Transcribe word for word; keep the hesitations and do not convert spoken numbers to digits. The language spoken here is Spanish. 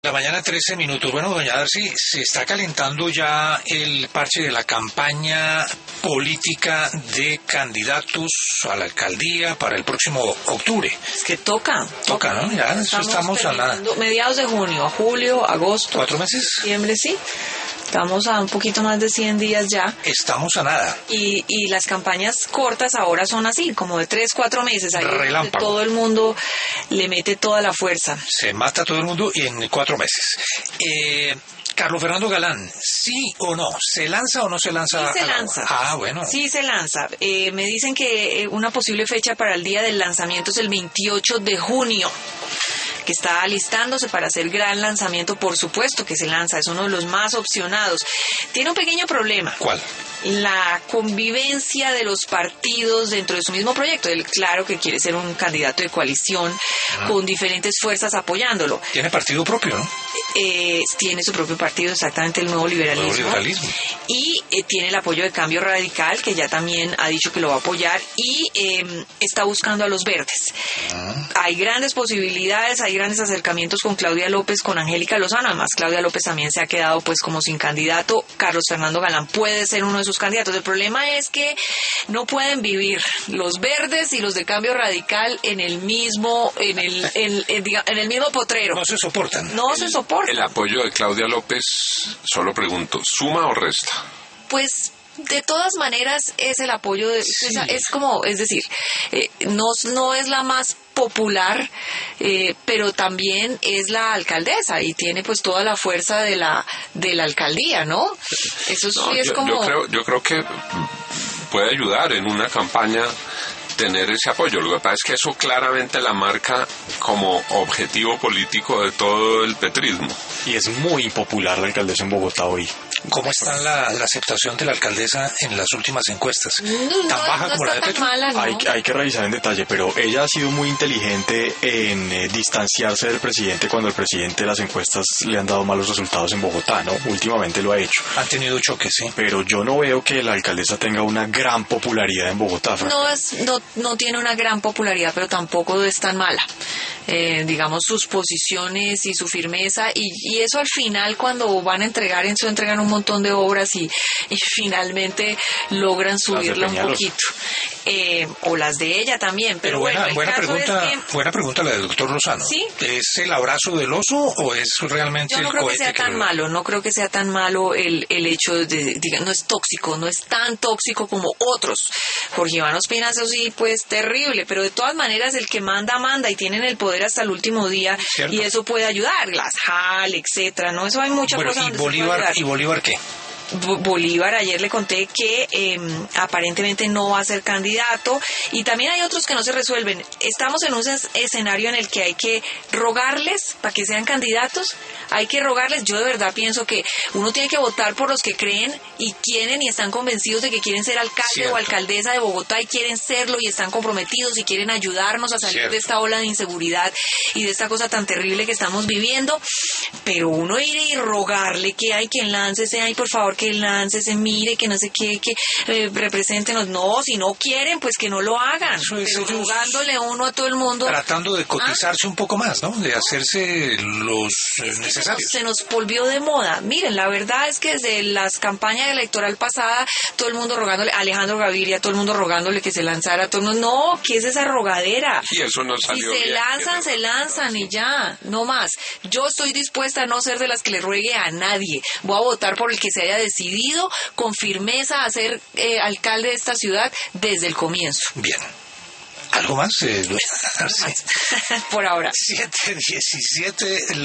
La mañana, trece minutos. Bueno, doña Darcy, se está calentando ya el parche de la campaña política de candidatos a la alcaldía para el próximo octubre. Es que toca. Toca, ¿no? Ya, eso estamos a nada. Mediados de junio, julio, agosto. ¿Cuatro meses? Septiembre, sí. Estamos a un poquito más de cien días ya. Estamos a nada. Y, y las campañas cortas ahora son así, como de tres, cuatro meses. Ahí Relámpago. Todo el mundo le mete toda la fuerza. Se mata todo el mundo en cuatro meses. Eh, Carlos Fernando Galán, ¿sí o no? ¿Se lanza o no se lanza? Sí se lanza. Ah, bueno. Sí se lanza. Eh, me dicen que una posible fecha para el día del lanzamiento es el veintiocho de junio. Que está alistándose para hacer gran lanzamiento, por supuesto que se lanza, es uno de los más opcionados. Tiene un pequeño problema. ¿Cuál? La convivencia de los partidos dentro de su mismo proyecto. Él, claro que quiere ser un candidato de coalición ah. con diferentes fuerzas apoyándolo. Tiene partido propio, ¿no? Eh, tiene su propio partido, exactamente, el Nuevo Liberalismo. Nuevo Liberalismo. Y eh, tiene el apoyo de Cambio Radical, que ya también ha dicho que lo va a apoyar, y eh, está buscando a los verdes. Ah. Hay grandes posibilidades, hay grandes acercamientos con Claudia López, con Angélica Lozano. Además, Claudia López también se ha quedado pues como sin candidato. Carlos Fernando Galán puede ser uno de sus candidatos. El problema es que no pueden vivir los verdes y los de Cambio Radical en el mismo en el en, en, en el mismo potrero. No se soportan. No se soportan. El apoyo de Claudia López, solo pregunto, ¿suma o resta? Pues de todas maneras es el apoyo de sí. es, es como, es decir, eh, no, no es la más popular, eh, pero también es la alcaldesa y tiene pues toda la fuerza de la de la alcaldía, ¿no? Eso sí no, es yo, como yo creo, yo creo que puede ayudar en una campaña tener ese apoyo. Lo que pasa es que eso claramente la marca como objetivo político de todo el petrismo. Y es muy impopular la alcaldesa en Bogotá hoy. ¿Cómo está la, la aceptación de la alcaldesa en las últimas encuestas? No, ¿Tan no, baja no como la de Petro? Mala, ¿no? hay, hay que revisar en detalle, pero ella ha sido muy inteligente en eh, distanciarse del presidente cuando el presidente las encuestas le han dado malos resultados en Bogotá, ¿no? Últimamente lo ha hecho. Han tenido choques, sí. Pero yo no veo que la alcaldesa tenga una gran popularidad en Bogotá. No, es, no, no tiene una gran popularidad, pero tampoco es tan mala. Eh, digamos, sus posiciones y su firmeza, y, y eso al final cuando van a entregar, eso entregan un montón de obras y, y finalmente logran subirla un poquito. Eh, o las de ella también, pero, pero buena, bueno, buena pregunta, es que, buena pregunta la del doctor Lozano. ¿sí? ¿Es el abrazo del oso o es realmente Yo no el creo cohete que sea que tan lo... malo, no creo que sea tan malo el, el hecho de, diga, no es tóxico, no es tan tóxico como otros. Jorge Iván Ospina, eso sí, pues terrible, pero de todas maneras el que manda, manda y tienen el poder hasta el último día. ¿Cierto? Y eso puede ayudar, las J A L, etcétera, ¿no? Eso hay muchas bueno, cosas ¿y donde Bolívar, se puede ayudar. ¿Y Bolívar qué? Bolívar, ayer le conté que eh, aparentemente no va a ser candidato, y también hay otros que no se resuelven. Estamos en un escenario en el que hay que rogarles para que sean candidatos, hay que rogarles. Yo de verdad pienso que uno tiene que votar por los que creen y quieren y están convencidos de que quieren ser alcalde Cierto. o alcaldesa de Bogotá y quieren serlo y están comprometidos y quieren ayudarnos a salir Cierto. de esta ola de inseguridad y de esta cosa tan terrible que estamos viviendo. Pero uno ir y rogarle que hay quien lance, sea, ay, por favor, que lance, se mire, que no sé qué, que eh, represéntenos. No, si no quieren, pues que no lo hagan. Eso es, pero rogándole uno a todo el mundo. Tratando de cotizarse ¿Ah? un poco más, ¿no? De hacerse los eh, necesarios. Se nos, se nos volvió de moda. Miren, la verdad es que desde las campañas electoral pasada, todo el mundo rogándole, Alejandro Gaviria, todo el mundo rogándole que se lanzara, todo el mundo, no, ¿qué es esa rogadera? Y eso no salió Si se bien, lanzan, se lanzan y ya, no más. Yo estoy dispuesta a no ser de las que le ruegue a nadie. Voy a votar por el que se haya decidido con firmeza a ser eh, alcalde de esta ciudad desde el comienzo. Bien. ¿Algo más? Eh, Por ahora. siete diecisiete